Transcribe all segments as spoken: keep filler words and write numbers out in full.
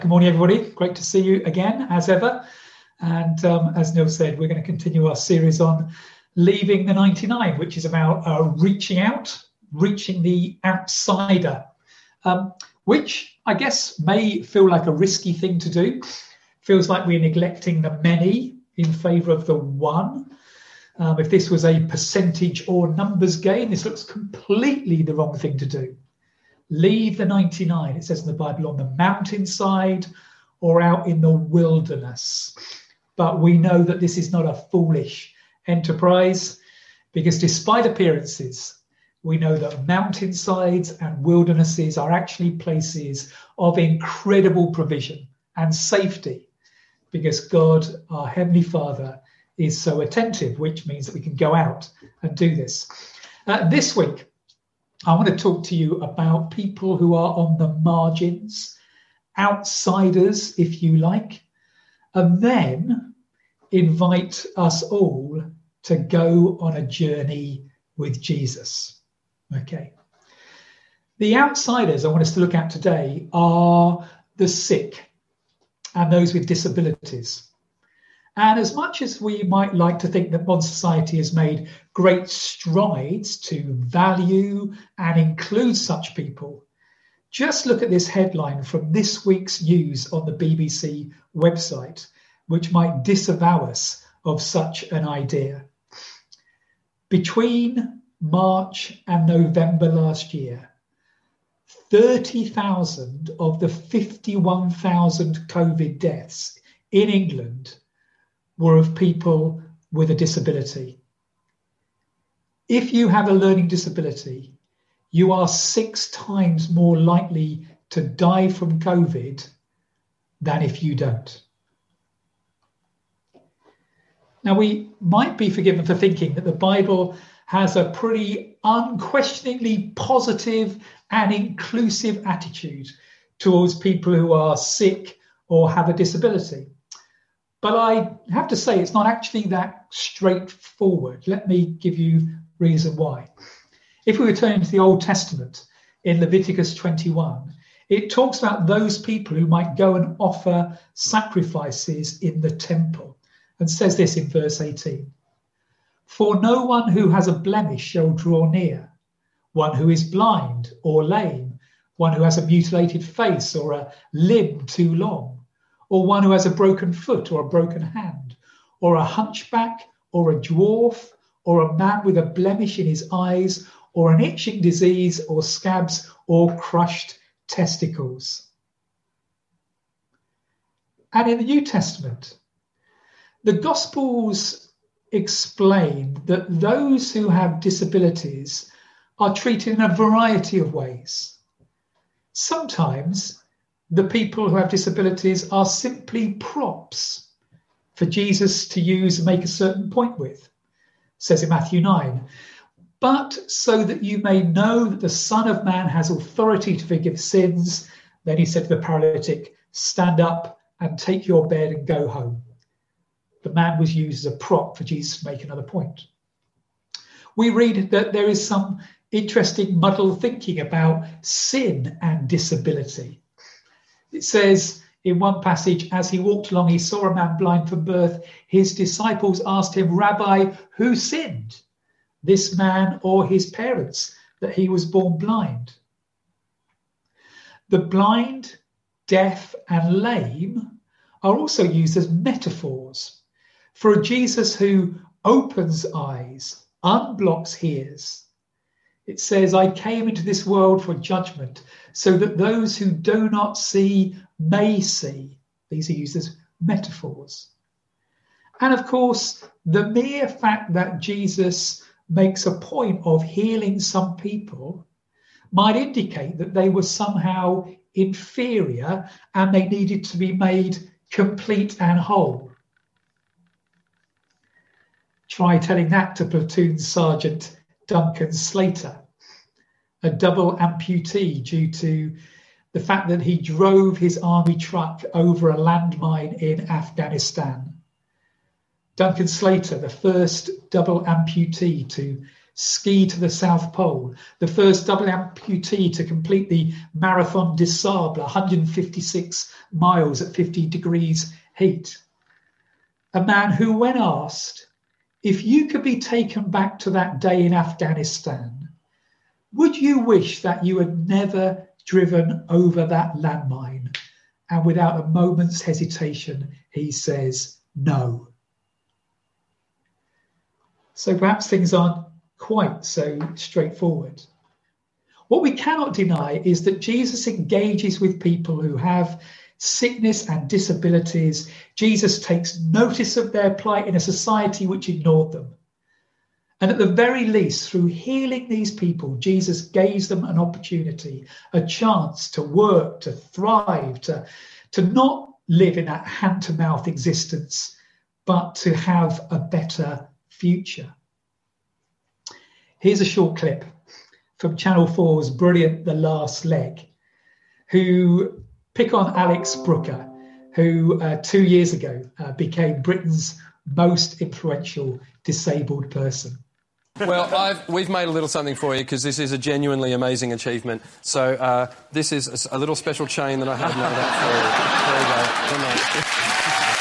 Good morning, everybody. Great to see you again, as ever. And um, as Neil said, we're going to continue our series on Leaving the ninety-nine, which is about uh, reaching out, reaching the outsider, um, which I guess may feel like a risky thing to do. Feels like we're neglecting the many in favour of the one. Um, if this was a percentage or numbers game, this looks completely the wrong thing to do. Leave the ninety-nine, it says in the Bible, on the mountainside or out in the wilderness. But we know that this is not a foolish enterprise, because despite appearances, we know that mountainsides and wildernesses are actually places of incredible provision and safety, because God, our Heavenly Father, is so attentive, which means that we can go out and do this. Uh, this week, I want to talk to you about people who are on the margins, outsiders, if you like, and then invite us all to go on a journey with Jesus. Okay. The outsiders I want us to look at today are the sick and those with disabilities. And as much as we might like to think that modern society has made great strides to value and include such people, just look at this headline from this week's news on the B B C website, which might disavow us of such an idea. Between March and November last year, thirty thousand of the fifty-one thousand COVID deaths in England were of people with a disability. If you have a learning disability, you are six times more likely to die from COVID than if you don't. Now, we might be forgiven for thinking that the Bible has a pretty unquestioningly positive and inclusive attitude towards people who are sick or have a disability. But I have to say, it's not actually that straightforward. Let me give you reason why. If we return to the Old Testament in Leviticus twenty-one, it talks about those people who might go and offer sacrifices in the temple, and says this in verse eighteen. For no one who has a blemish shall draw near, one who is blind or lame, one who has a mutilated face or a limb too long, or one who has a broken foot or a broken hand, or a hunchback, or a dwarf, or a man with a blemish in his eyes, or an itching disease, or scabs, or crushed testicles. And in the New Testament, the Gospels explain that those who have disabilities are treated in a variety of ways. Sometimes the people who have disabilities are simply props for Jesus to use and make a certain point with. It says in Matthew nine, but so that you may know that the Son of Man has authority to forgive sins, then he said to the paralytic, stand up and take your bed and go home. The man was used as a prop for Jesus to make another point. We read that there is some interesting muddled thinking about sin and disability. It says in one passage, as he walked along, he saw a man blind from birth. His disciples asked him, Rabbi, who sinned, this man or his parents, that he was born blind? The blind, deaf, and lame are also used as metaphors for a Jesus who opens eyes, unblocks ears. It says, I came into this world for judgment, so that those who do not see may see. These are used as metaphors. And of course, the mere fact that Jesus makes a point of healing some people might indicate that they were somehow inferior and they needed to be made complete and whole. Try telling that to Platoon Sergeant Duncan Slater, a double amputee due to the fact that he drove his army truck over a landmine in Afghanistan. Duncan Slater, the first double amputee to ski to the South Pole, the first double amputee to complete the Marathon des Sables, one hundred fifty-six miles at fifty degrees heat. A man who, when asked, if you could be taken back to that day in Afghanistan, would you wish that you had never driven over that landmine? And without a moment's hesitation, he says, no. So perhaps things aren't quite so straightforward. What we cannot deny is that Jesus engages with people who have sickness and disabilities. Jesus takes notice of their plight in a society which ignored them. And at the very least, through healing these people, Jesus gave them an opportunity, a chance to work, to thrive, to, to not live in that hand-to-mouth existence, but to have a better future. Here's a short clip from Channel four's brilliant The Last Leg, who pick on Alex Brooker, who uh, two years ago uh, became Britain's most influential disabled person. Well, I've, we've made a little something for you because this is a genuinely amazing achievement. So uh, this is a, a little special chain that I have made up for you. There you go. Good night.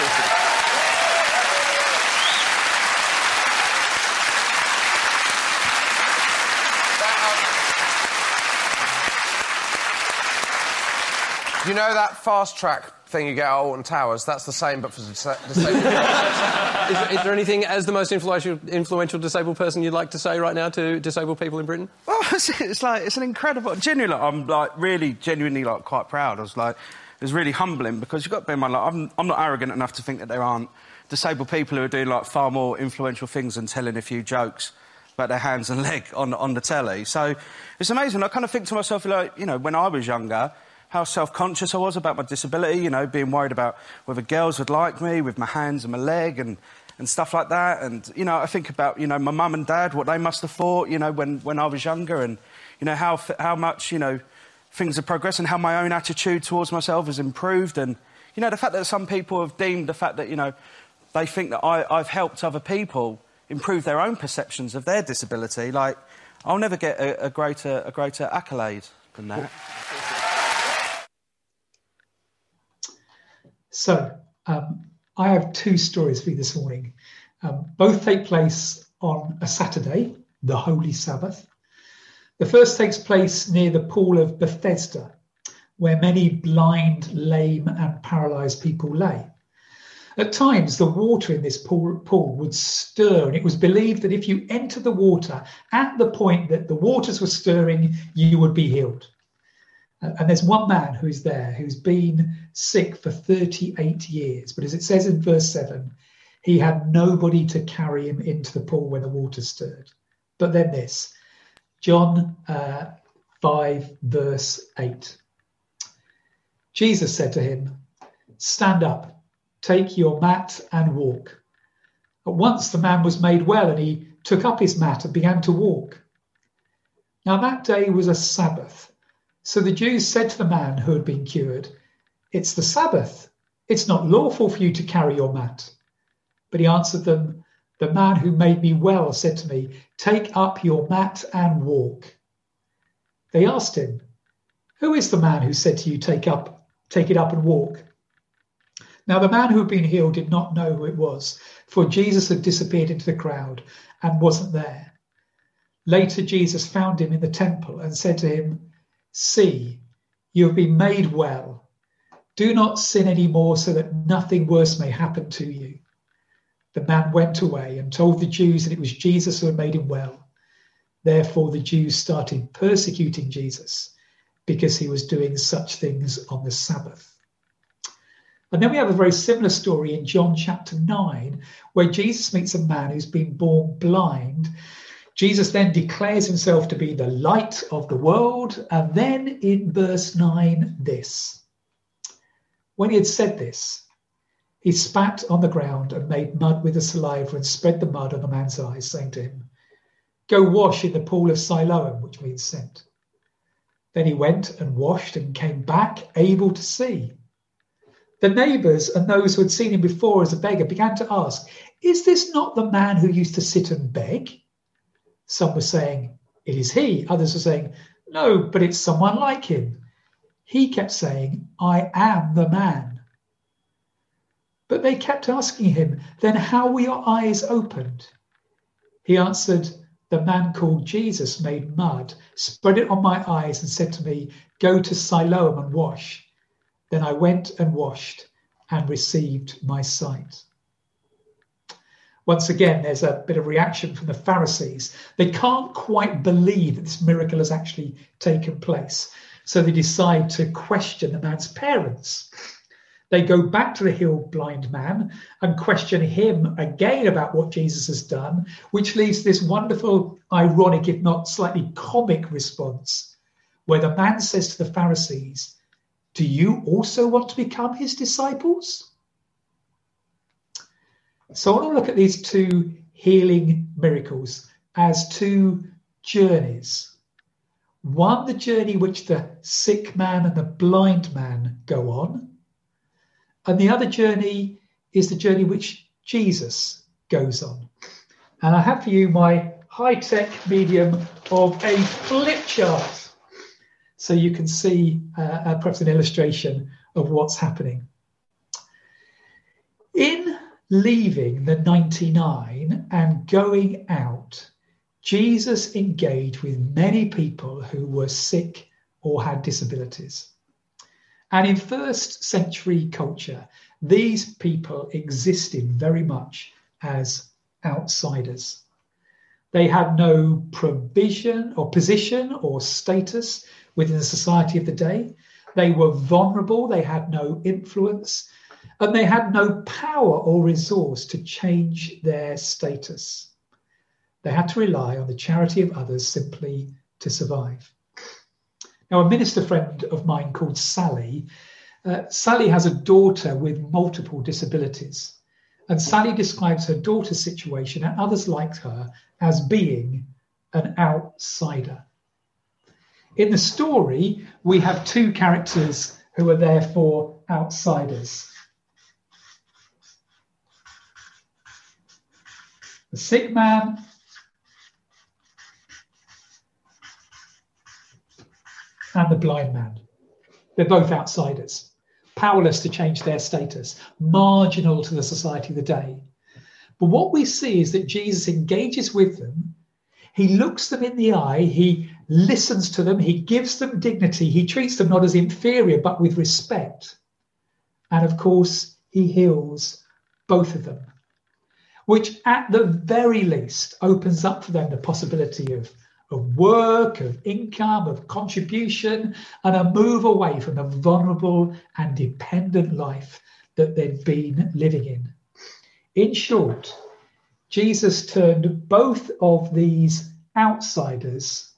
You know that fast track thing you get at Alton Towers? That's the same, but for disabled people. is, is there anything, as the most influential, influential disabled person, you'd like to say right now to disabled people in Britain? Well, it's, it's like it's an incredible. Genuinely, I'm like really, genuinely like quite proud. I was like, it was really humbling because you've got to bear in mind, like, I'm, I'm not arrogant enough to think that there aren't disabled people who are doing like far more influential things than telling a few jokes about their hands and leg on on the telly. So it's amazing. I kind of think to myself, like, you know, when I was younger, how self-conscious I was about my disability, you know, being worried about whether girls would like me with my hands and my leg and, and stuff like that. And, you know, I think about, you know, my mum and dad, what they must have thought, you know, when, when I was younger and, you know, how, how much, you know, things have progressed and how my own attitude towards myself has improved. And, you know, the fact that some people have deemed the fact that, you know, they think that I, I've helped other people improve their own perceptions of their disability, like, I'll never get a, a greater a greater accolade than that. So, um, I have two stories for you this morning. Um, both take place on a Saturday, the Holy Sabbath. The first takes place near the pool of Bethesda, where many blind, lame and paralysed people lay. At times, the water in this pool, pool would stir, and it was believed that if you entered the water at the point that the waters were stirring, you would be healed. And there's one man who's there who's been sick for thirty-eight years. But as it says in verse seven, he had nobody to carry him into the pool when the water stirred. But then this, John uh, five, verse eight. Jesus said to him, "Stand up, take your mat and walk." At once the man was made well, and he took up his mat and began to walk. Now that day was a Sabbath. So the Jews said to the man who had been cured, "It's the Sabbath. It's not lawful for you to carry your mat." But he answered them, "The man who made me well said to me, 'Take up your mat and walk.'" They asked him, "Who is the man who said to you, 'Take up, take it up and walk'?" Now the man who had been healed did not know who it was, for Jesus had disappeared into the crowd and wasn't there. Later Jesus found him in the temple and said to him, "See, you have been made well. Do not sin anymore so that nothing worse may happen to you." The man went away and told the Jews that it was Jesus who had made him well. Therefore, the Jews started persecuting Jesus because he was doing such things on the Sabbath. And then we have a very similar story in John chapter nine, where Jesus meets a man who's been born blind. Jesus then declares himself to be the light of the world. And then in verse nine, this. When he had said this, he spat on the ground and made mud with the saliva and spread the mud on the man's eyes, saying to him, "Go wash in the pool of Siloam," which means sent. Then he went and washed and came back able to see. The neighbours and those who had seen him before as a beggar began to ask, "Is this not the man who used to sit and beg?" Some were saying, it is he. Others were saying, no, but it's someone like him. He kept saying, I am the man. But they kept asking him, then how were your eyes opened? He answered, the man called Jesus made mud, spread it on my eyes and said to me, go to Siloam and wash. Then I went and washed and received my sight. Once again, there's a bit of reaction from the Pharisees. They can't quite believe that this miracle has actually taken place. So they decide to question the man's parents. They go back to the healed blind man and question him again about what Jesus has done, which leads to this wonderful, ironic, if not slightly comic response, where the man says to the Pharisees, do you also want to become his disciples? So I want to look at these two healing miracles as two journeys. One, the journey which the sick man and the blind man go on. And the other journey is the journey which Jesus goes on. And I have for you my high-tech medium of a flip chart, so you can see uh, perhaps an illustration of what's happening. In leaving the ninety-nine and going out, Jesus engaged with many people who were sick or had disabilities. And in first century culture, these people existed very much as outsiders. They had no provision or position or status within the society of the day. They were vulnerable, they had no influence, and they had no power or resource to change their status. They had to rely on the charity of others simply to survive. Now, a minister friend of mine called Sally, uh, Sally has a daughter with multiple disabilities. And Sally describes her daughter's situation and others like her as being an outsider. In the story, we have two characters who are therefore outsiders. The sick man and the blind man. They're both outsiders, powerless to change their status, marginal to the society of the day. But what we see is that Jesus engages with them. He looks them in the eye. He listens to them. He gives them dignity. He treats them not as inferior, but with respect. And of course, he heals both of them, which at the very least opens up for them the possibility of of work, of income, of contribution, and a move away from the vulnerable and dependent life that they'd been living in. In short, Jesus turned both of these outsiders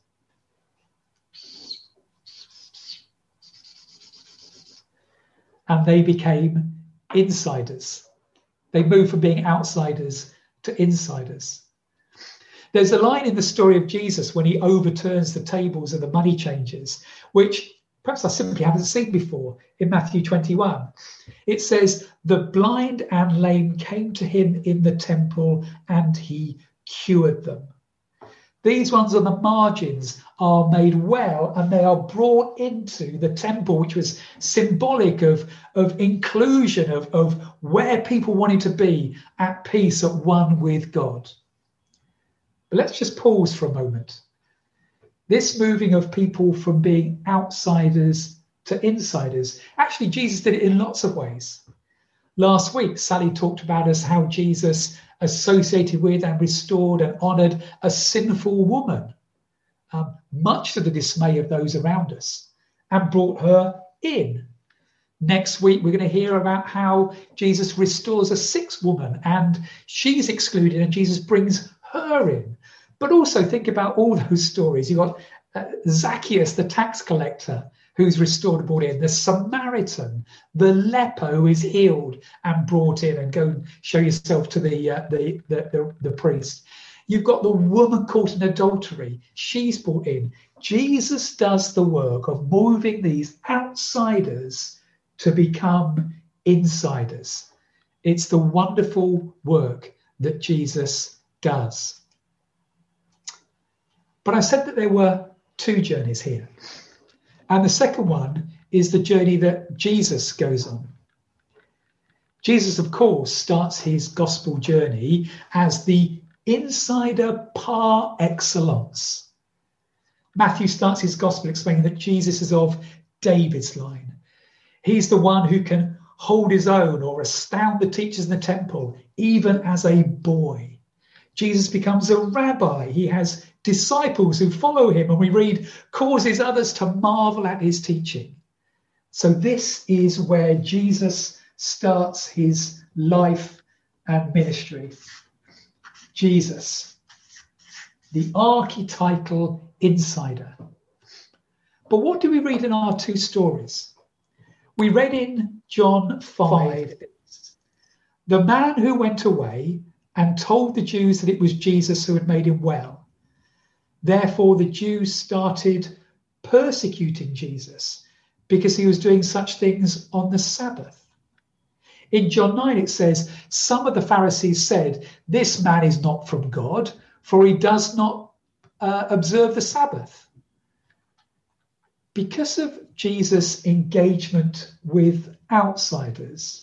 and they became insiders. They moved from being outsiders to insiders. There's a line in the story of Jesus when he overturns the tables of the money changers, which perhaps I simply haven't seen before, in Matthew twenty-one. It says, the blind and lame came to him in the temple and he cured them. These ones on the margins are made well and they are brought into the temple, which was symbolic of, of inclusion, of, of where people wanted to be at peace, at one with God. But let's just pause for a moment. This moving of people from being outsiders to insiders, actually Jesus did it in lots of ways. Last week, Sally talked about us how Jesus associated with and restored and honoured a sinful woman, um, much to the dismay of those around us, and brought her in. Next week, we're going to hear about how Jesus restores a sick woman and she's excluded and Jesus brings her in. But also think about all those stories. You've got uh, Zacchaeus, the tax collector, who's restored and brought in. The Samaritan, the leper who is healed and brought in, and go show yourself to the, uh, the, the, the, the priest. You've got the woman caught in adultery. She's brought in. Jesus does the work of moving these outsiders to become insiders. It's the wonderful work that Jesus does. But I said that there were two journeys here. And the second one is the journey that Jesus goes on. Jesus, of course, starts his gospel journey as the insider par excellence. Matthew starts his gospel explaining that Jesus is of David's line. He's the one who can hold his own or astound the teachers in the temple, even as a boy. Jesus becomes a rabbi. He has disciples who follow him, and we read, causes others to marvel at his teaching. So this is where Jesus starts his life and ministry. Jesus, the archetypal insider. But what do we read in our two stories? We read in John five, the man who went away and told the Jews that it was Jesus who had made him well. Therefore, the Jews started persecuting Jesus because he was doing such things on the Sabbath. In John nine, it says, some of the Pharisees said, this man is not from God, for he does not uh, observe the Sabbath. Because of Jesus' engagement with outsiders,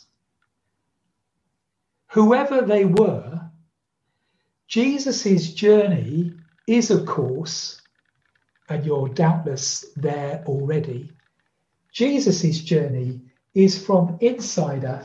whoever they were, Jesus' journey is, of course, and you're doubtless there already, Jesus' journey is from insider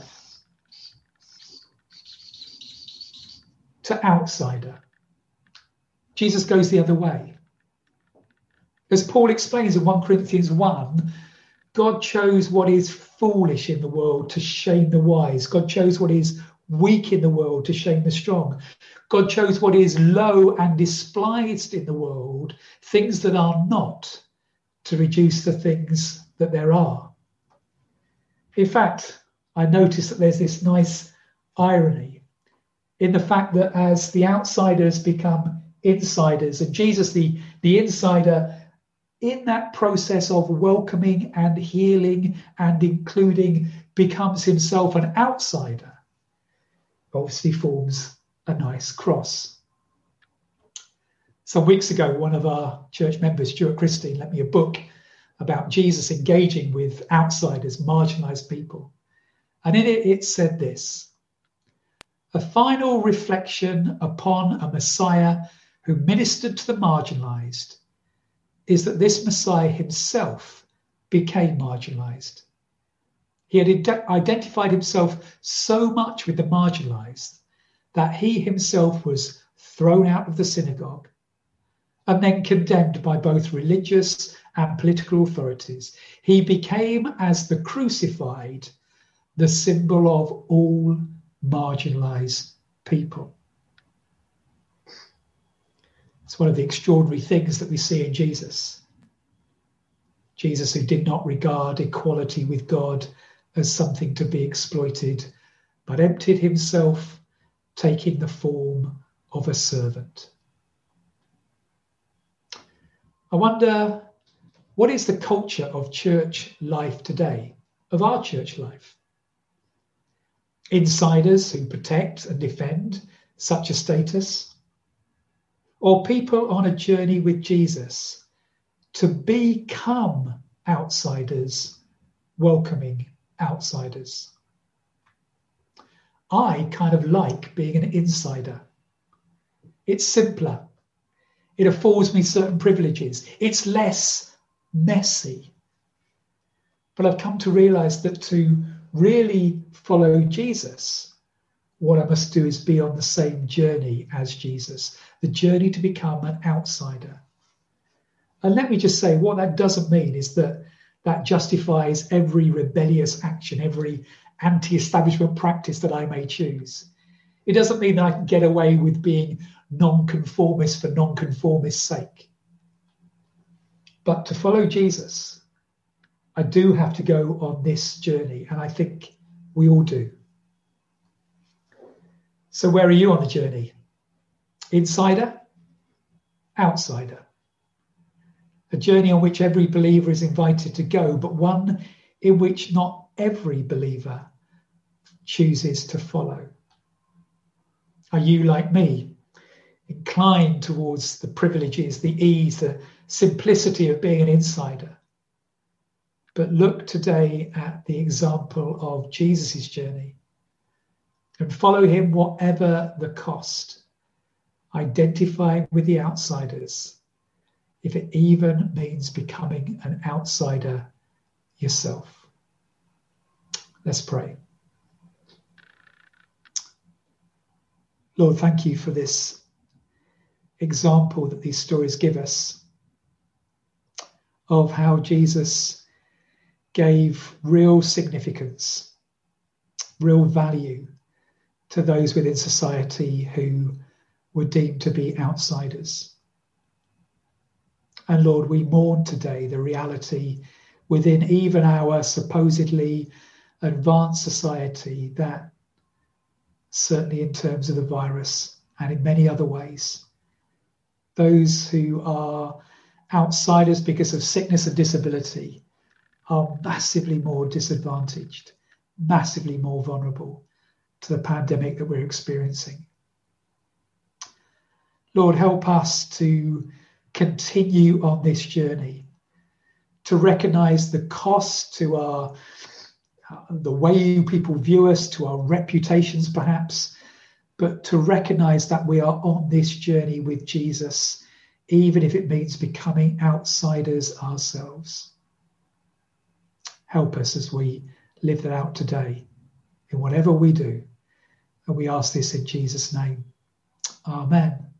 to outsider. Jesus goes the other way. As Paul explains in First Corinthians one, God chose what is foolish in the world to shame the wise. God chose what is weak in the world to shame the strong. God chose what is low and despised in the world, things that are not, to reduce the things that there are. In fact, I notice that there's this nice irony in the fact that as the outsiders become insiders, and Jesus, the, the insider, in that process of welcoming and healing and including, becomes himself an outsider, obviously forms a nice cross. Some weeks ago, one of our church members, Stuart Christine, lent me a book about Jesus engaging with outsiders, marginalised people. And in it, it said this: a final reflection upon a Messiah who ministered to the marginalised is that this Messiah himself became marginalised. He had ide- identified himself so much with the marginalised that he himself was thrown out of the synagogue and then condemned by both religious and political authorities. He became, as the crucified, the symbol of all marginalised people. It's one of the extraordinary things that we see in Jesus. Jesus, who did not regard equality with God as something to be exploited, but emptied himself, taking the form of a servant. I wonder, what is the culture of church life today, of our church life? Insiders who protect and defend such a status? Or people on a journey with Jesus to become outsiders, welcoming outsiders? I kind of like being an insider. It's simpler. It affords me certain privileges. It's less messy. But I've come to realise that to really follow Jesus, what I must do is be on the same journey as Jesus, the journey to become an outsider. And let me just say, what that doesn't mean is that that justifies every rebellious action, every anti-establishment practice that I may choose. It doesn't mean that I can get away with being non-conformist for non-conformist's sake. But to follow Jesus, I do have to go on this journey, and I think we all do. So where are you on the journey? Insider? Outsider? A journey on which every believer is invited to go, but one in which not every believer chooses to follow. Are you like me, inclined towards the privileges, the ease, the simplicity of being an insider. But look today at the example of Jesus' journey and follow him whatever the cost. Identify with the outsiders, if it even means becoming an outsider yourself. Let's pray. Lord, thank you for this example that these stories give us of how Jesus gave real significance, real value to those within society who were deemed to be outsiders. And Lord, we mourn today the reality within even our supposedly advanced society that, certainly in terms of the virus and in many other ways, those who are outsiders because of sickness and disability are massively more disadvantaged, massively more vulnerable to the pandemic that we're experiencing. Lord, help us to continue on this journey, to recognize the cost to our, the way people view us, to our reputations perhaps, but to recognize that we are on this journey with Jesus, even if it means becoming outsiders ourselves. Help us as we live that out today in whatever we do. And we ask this in Jesus' name. Amen.